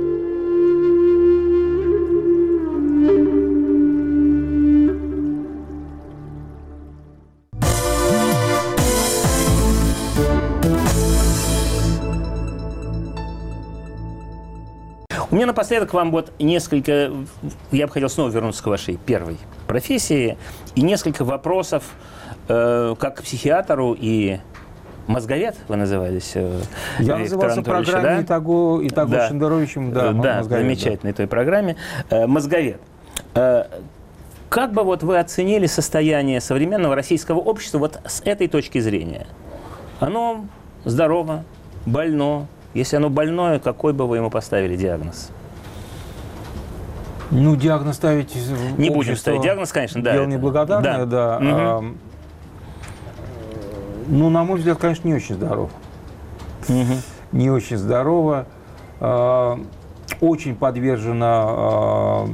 У меня напоследок к вам вот несколько... Я бы хотел снова вернуться к вашей первой профессии. И несколько вопросов, э, как к психиатру и мозговед вы назывались. Э, Я назывался в программе Итаго, Итаго да. Шендеровичем. Да, да мозговед, замечательной да. той программе. Э, мозговед. Э, как бы вот вы оценили состояние современного российского общества вот с этой точки зрения? Оно здорово, больно. Если оно больное, какой бы вы ему поставили диагноз? Ну, диагноз ставить... Не будем ставить диагноз, конечно, да. Дело это... неблагодарное, да. да. Угу. А, ну, на мой взгляд, конечно, не очень здорово. Угу. Не очень здорово. А, очень подвержено а,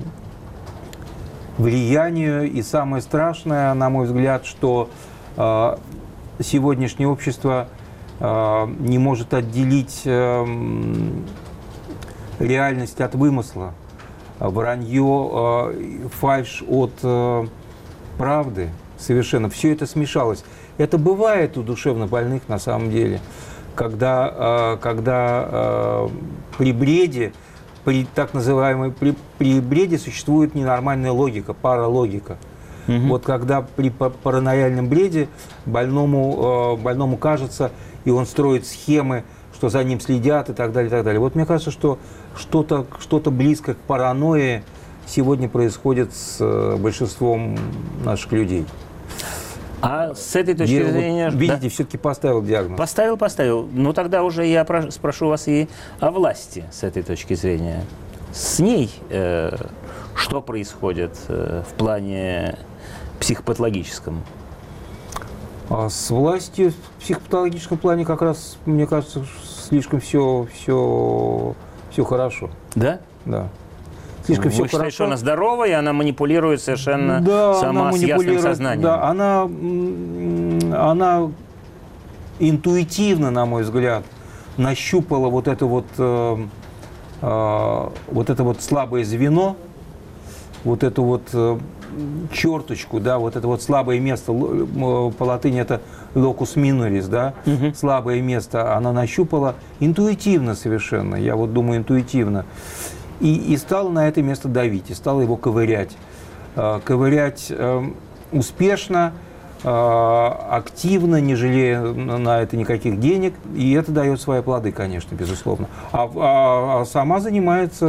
влиянию. И самое страшное, на мой взгляд, что а, сегодняшнее общество не может отделить реальность от вымысла, вранье, фальшь от правды. Совершенно. Все это смешалось. Это бывает у душевнобольных на самом деле, когда, когда при бреде, при так называемой при, при бреде существует ненормальная логика, паралогика. Угу. Вот когда при паранояльном бреде больному, больному кажется, и он строит схемы, что за ним следят и так далее, и так далее. Вот мне кажется, что что-то, что-то близко к паранойи сегодня происходит с большинством наших людей. А с этой точки я, зрения... Вот, видите, да? все-таки поставил диагноз. Поставил, поставил. Ну, тогда уже я спрошу вас и о власти с этой точки зрения. С ней э, что происходит э, в плане психопатологическом? А с властью в психопатологическом плане как раз, мне кажется, слишком все, все, все хорошо. Да? Да. Слишком Вы все считаете, хорошо. что она здоровая, и она манипулирует совершенно да, сама она с ясным сознанием? Да, она, она интуитивно, на мой взгляд, нащупала вот это вот, э, э, вот это вот слабое звено, вот эту вот э, черточку, да, вот это вот слабое место, по латыни это locus minoris, да, угу. слабое место она нащупала интуитивно совершенно, я вот думаю интуитивно, и, и стала на это место давить, и стала его ковырять. Э, ковырять э, успешно, активно, не жалея на это никаких денег, и это дает свои плоды, конечно, безусловно. А, а, а сама занимается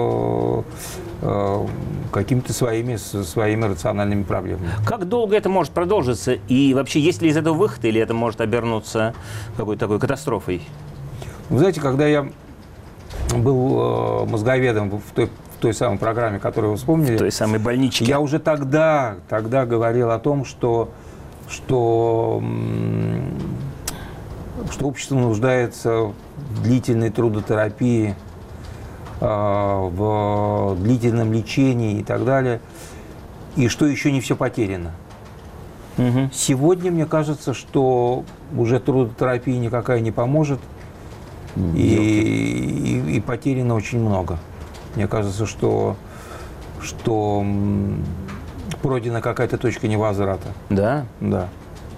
э, какими-то своими, своими рациональными проблемами. Как долго это может продолжиться? И вообще, есть ли из этого выход, или это может обернуться какой-то такой катастрофой? Вы знаете, когда я был э, мозговедом в той, в той самой программе, которую вы вспомнили, в той самой больничке, я уже тогда, тогда говорил о том, что Что, что общество нуждается в длительной трудотерапии, в длительном лечении и так далее, и что еще не все потеряно. Угу. Сегодня мне кажется, что уже трудотерапия никакая не поможет, и, и, и потеряно очень много. Мне кажется, что, что пройдена какая-то точка невозврата. Да? Да.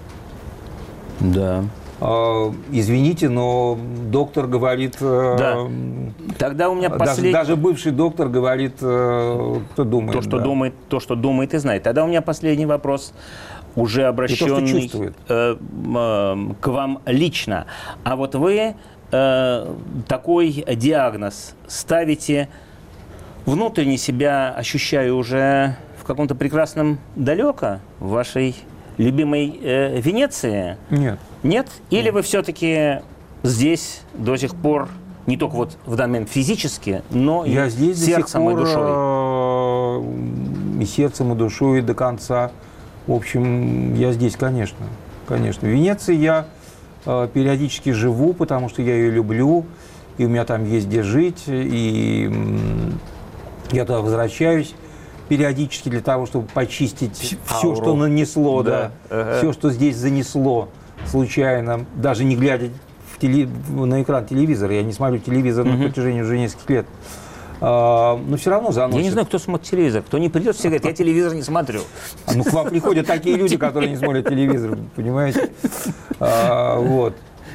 Да. А, извините, но доктор говорит... Да. Тогда у меня последний... Даже, даже бывший доктор говорит, что думает. То, что да. думает, то, что думает и знает. Тогда у меня последний вопрос, уже обращенный то, э, э, к вам лично. А вот вы э, такой диагноз ставите, внутренне себя ощущая уже... в каком-то прекрасном далеко, в вашей любимой э, Венеции? Нет. Нет? Или Нет. вы все-таки здесь до сих пор, не только вот в данный момент физически, но я и здесь сердцем до сих пор, и душой? И сердцем, и душой до конца. В общем, я здесь, конечно. Конечно. В Венеции я э, периодически живу, потому что я ее люблю, и у меня там есть где жить, и э, я туда возвращаюсь периодически для того, чтобы почистить все, что нанесло, да, да. Ага. Все, что здесь занесло случайно, даже не глядя в теле... на экран телевизора. Я не смотрю телевизор угу. на протяжении уже нескольких лет. А, но все равно заносит. Я не знаю, кто смотрит телевизор. Кто не придет, все говорят, я телевизор не смотрю. А, ну, к вам приходят такие люди, которые не смотрят телевизор, понимаете? А, вот.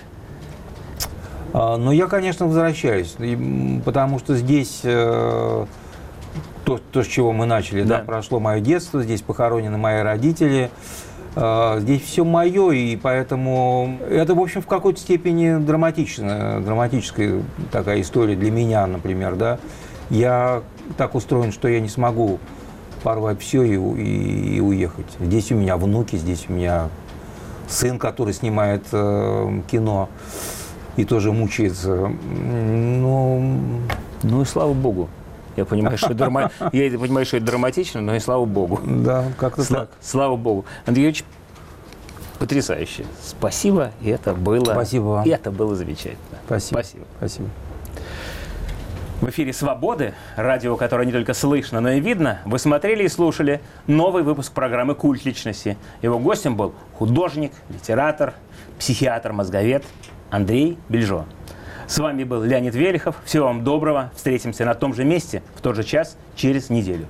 А, но я, конечно, возвращаюсь, потому что здесь... То, то, с чего мы начали, да. Да, прошло мое детство, здесь похоронены мои родители, э, здесь все мое, и поэтому это, в общем, в какой-то степени драматичная, драматическая такая история для меня, например, да. Я так устроен, что я не смогу порвать все и, и, и уехать. Здесь у меня внуки, здесь у меня сын, который снимает э, кино и тоже мучается. Ну, ну и слава богу. Я понимаю, что это, драма... Я понимаю, что это драматично, но и слава богу. Да, как-то Сла... так. Слава богу. Андрей Юрьевич, потрясающе. Спасибо, и это было... Спасибо вам. И это было замечательно. Спасибо. Спасибо. Спасибо. В эфире «Свободы», радио, которое не только слышно, но и видно, вы смотрели и слушали новый выпуск программы «Культ личности». Его гостем был художник, литератор, психиатр, мозговед Андрей Бельжо. С вами был Леонид Велихов. Всего вам доброго. Встретимся на том же месте в тот же час через неделю.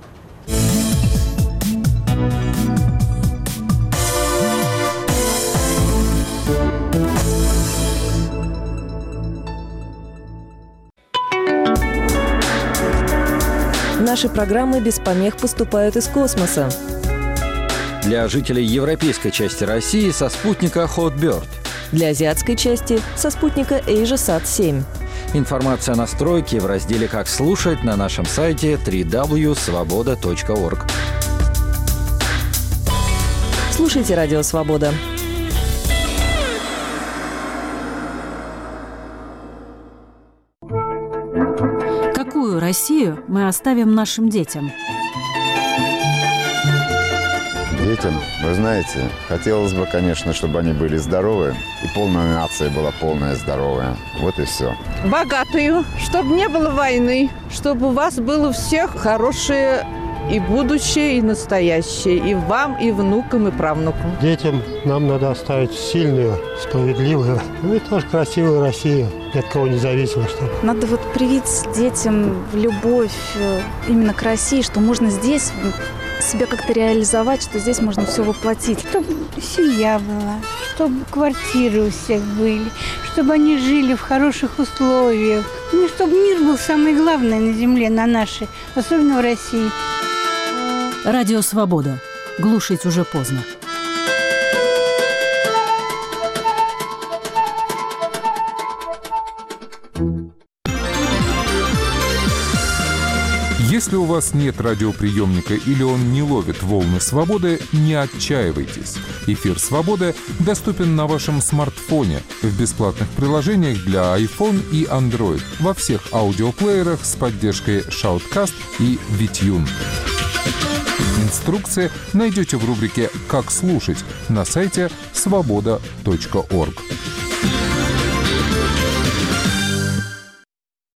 Наши программы без помех поступают из космоса. Для жителей европейской части России со спутника Hotbird. Для азиатской части со спутника AsiaSat семь. Информация о настройке в разделе «Как слушать» на нашем сайте дабл-ю дабл ю дабл ю точка свобода точка орг. Слушайте «Радио Свобода». Какую Россию мы оставим нашим детям? Детям, вы знаете, хотелось бы, конечно, чтобы они были здоровы, и полная нация была полная здоровая. Вот и все. Богатую, чтобы не было войны, чтобы у вас было у всех хорошее и будущее, и настоящее, и вам, и внукам, и правнукам. Детям нам надо оставить сильную, справедливую, ну и тоже красивую Россию, ни от кого не зависимо. Чтобы. Надо вот привить детям любовь именно к России, что можно здесь себя как-то реализовать, что здесь можно все воплотить. Чтобы семья была, чтобы квартиры у всех были, чтобы они жили в хороших условиях. Ну, чтобы мир был самое главное на земле, на нашей, особенно в России. Радио «Свобода». Глушить уже поздно. Если у вас нет радиоприемника или он не ловит волны свободы, не отчаивайтесь. Эфир «Свободы» доступен на вашем смартфоне в бесплатных приложениях для iPhone и Android во всех аудиоплеерах с поддержкой Shoutcast и VTune. Инструкции найдете в рубрике «Как слушать» на сайте свобода точка орг.